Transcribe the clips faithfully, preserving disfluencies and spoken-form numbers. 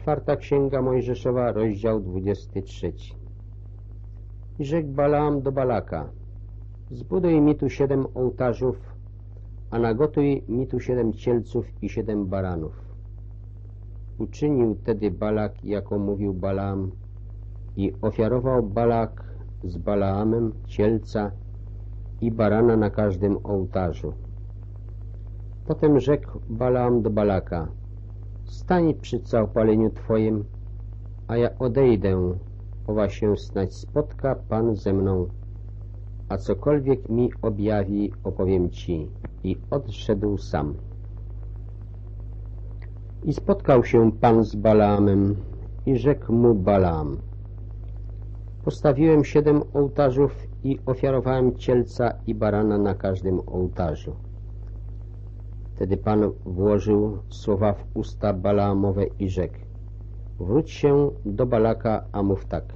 Czwarta Księga Mojżeszowa, rozdział dwudziesty trzeci. I rzekł Balaam do Balaka: zbuduj mi tu siedem ołtarzów, a nagotuj mi tu siedem cielców i siedem baranów. Uczynił tedy Balak, jako mówił Balaam, i ofiarował Balak z Balaamem cielca i barana na każdym ołtarzu. Potem rzekł Balaam do Balaka: stań przy całopaleniu Twoim, a ja odejdę, owa się snać spotka Pan ze mną, a cokolwiek mi objawi, opowiem Ci. I odszedł sam. I spotkał się Pan z Balaamem i rzekł mu Balaam: postawiłem siedem ołtarzów i ofiarowałem cielca i barana na każdym ołtarzu. Wtedy Pan włożył słowa w usta Balaamowe i rzekł: wróć się do Balaka, a mów tak.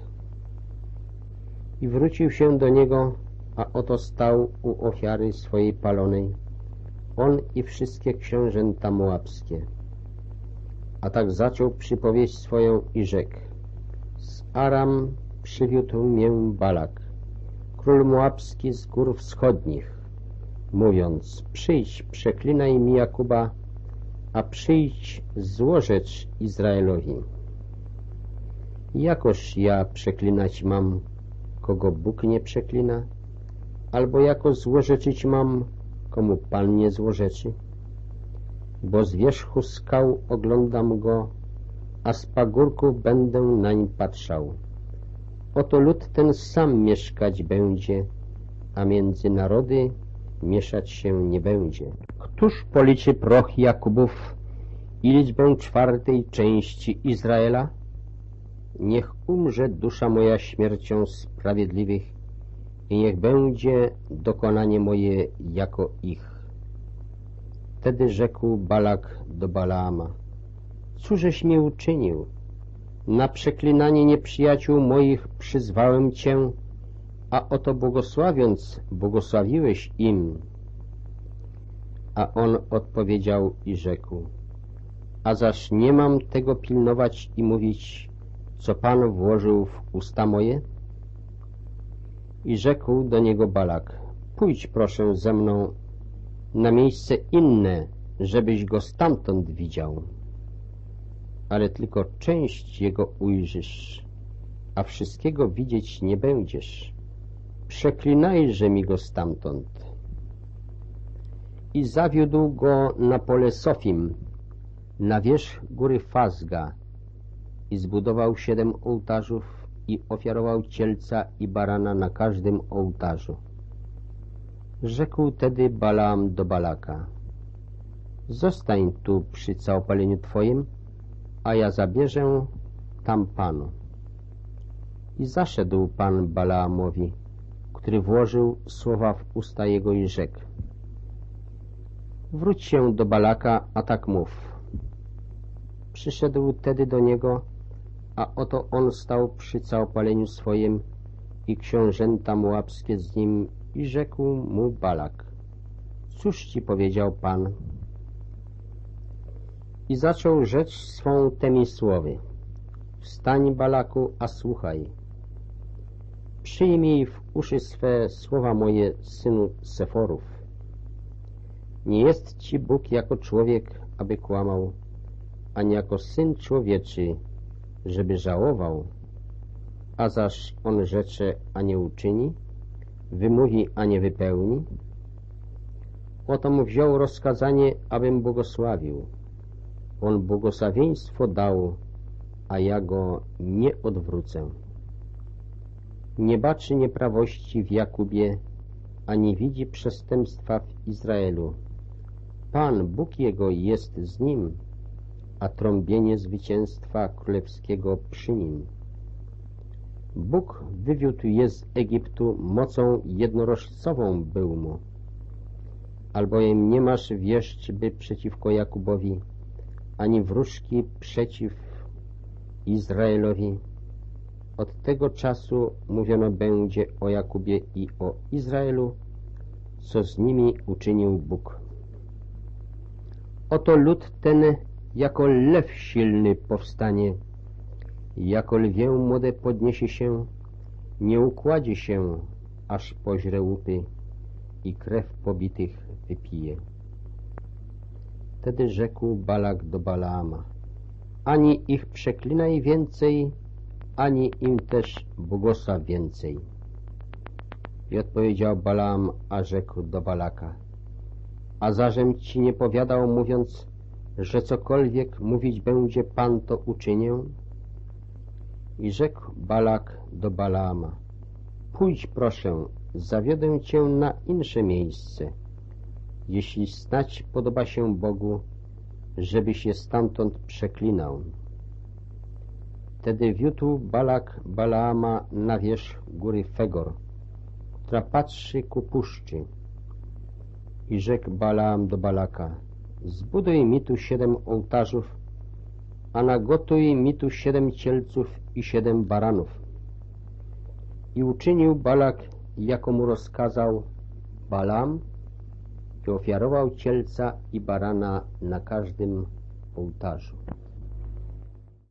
I wrócił się do niego, a oto stał u ofiary swojej palonej, on i wszystkie książęta moabskie. A tak zaczął przypowieść swoją i rzekł: z Aram przywiódł mię Balak, król moabski z gór wschodnich, mówiąc: przyjdź, przeklinaj mi Jakuba, a przyjdź, złożecz Izraelowi. Jakoż ja przeklinać mam, kogo Bóg nie przeklina? Albo jako złorzeczyć mam, komu Pan nie złorzeczy? Bo z wierzchu skał oglądam go, a z pagórków będę nań patrzał. Oto lud ten sam mieszkać będzie, a między narody mieszać się nie będzie. Któż policzy proch Jakubów i liczbę czwartej części Izraela? Niech umrze dusza moja śmiercią sprawiedliwych i niech będzie dokonanie moje jako ich. Wtedy rzekł Balak do Balaama: cóżeś mi uczynił? Na przeklinanie nieprzyjaciół moich przyzwałem Cię, a oto błogosławiąc błogosławiłeś im. A on odpowiedział i rzekł: a zaś nie mam tego pilnować i mówić, co Pan włożył w usta moje? I rzekł do niego Balak: pójdź proszę ze mną na miejsce inne, żebyś go stamtąd widział. Ale tylko część jego ujrzysz, a wszystkiego widzieć nie będziesz. Przeklinajże mi go stamtąd. I zawiódł go na pole Sofim, na wierzch góry Fazga, i zbudował siedem ołtarzów i ofiarował cielca i barana na każdym ołtarzu. Rzekł tedy Balaam do Balaka: zostań tu przy całopaleniu Twoim, a ja zabierzę tam Panu. I zaszedł Pan Balaamowi, który włożył słowa w usta jego i rzekł: wróć się do Balaka, a tak mów. Przyszedł tedy do niego, a oto on stał przy całopaleniu swoim i książęta moabskie z nim, i rzekł mu Balak: cóż ci powiedział Pan? I zaczął rzecz swą temi słowy: wstań, Balaku, a słuchaj. Przyjmij w uszy swe słowa moje, synu Seforów. Nie jest ci Bóg jako człowiek, aby kłamał, ani jako syn człowieczy, żeby żałował. A zaś on rzecze, a nie uczyni, wymówi, a nie wypełni. Otom wziął rozkazanie, abym błogosławił. On błogosławieństwo dał, a ja go nie odwrócę. Nie baczy nieprawości w Jakubie, ani widzi przestępstwa w Izraelu. Pan, Bóg jego, jest z nim, a trąbienie zwycięstwa królewskiego przy nim. Bóg wywiódł je z Egiptu, mocą jednorożcową był mu. Albowiem nie masz wieszczby przeciwko Jakubowi, ani wróżki przeciw Izraelowi. Od tego czasu mówiono będzie o Jakubie i o Izraelu, co z nimi uczynił Bóg. Oto lud ten jako lew silny powstanie, jako lwię młode podniesie się, nie układzie się, aż poźre łupy i krew pobitych wypije. Wtedy rzekł Balak do Balaama: ani ich przeklinaj więcej, ani im też błogosław więcej. I odpowiedział Balaam, a rzekł do Balaka: a zażem ci nie powiadał, mówiąc, że cokolwiek mówić będzie Pan, to uczynię? I rzekł Balak do Balaama: pójdź proszę, zawiodę cię na insze miejsce, jeśli snać podoba się Bogu, żebyś je stamtąd przeklinał. Wtedy wiódł Balak Balaama na wierzch góry Fegor, która patrzy ku puszczy. I rzekł Balaam do Balaka: zbuduj mi tu siedem ołtarzów, a nagotuj mi tu siedem cielców i siedem baranów. I uczynił Balak, jako mu rozkazał Balaam, i ofiarował cielca i barana na każdym ołtarzu.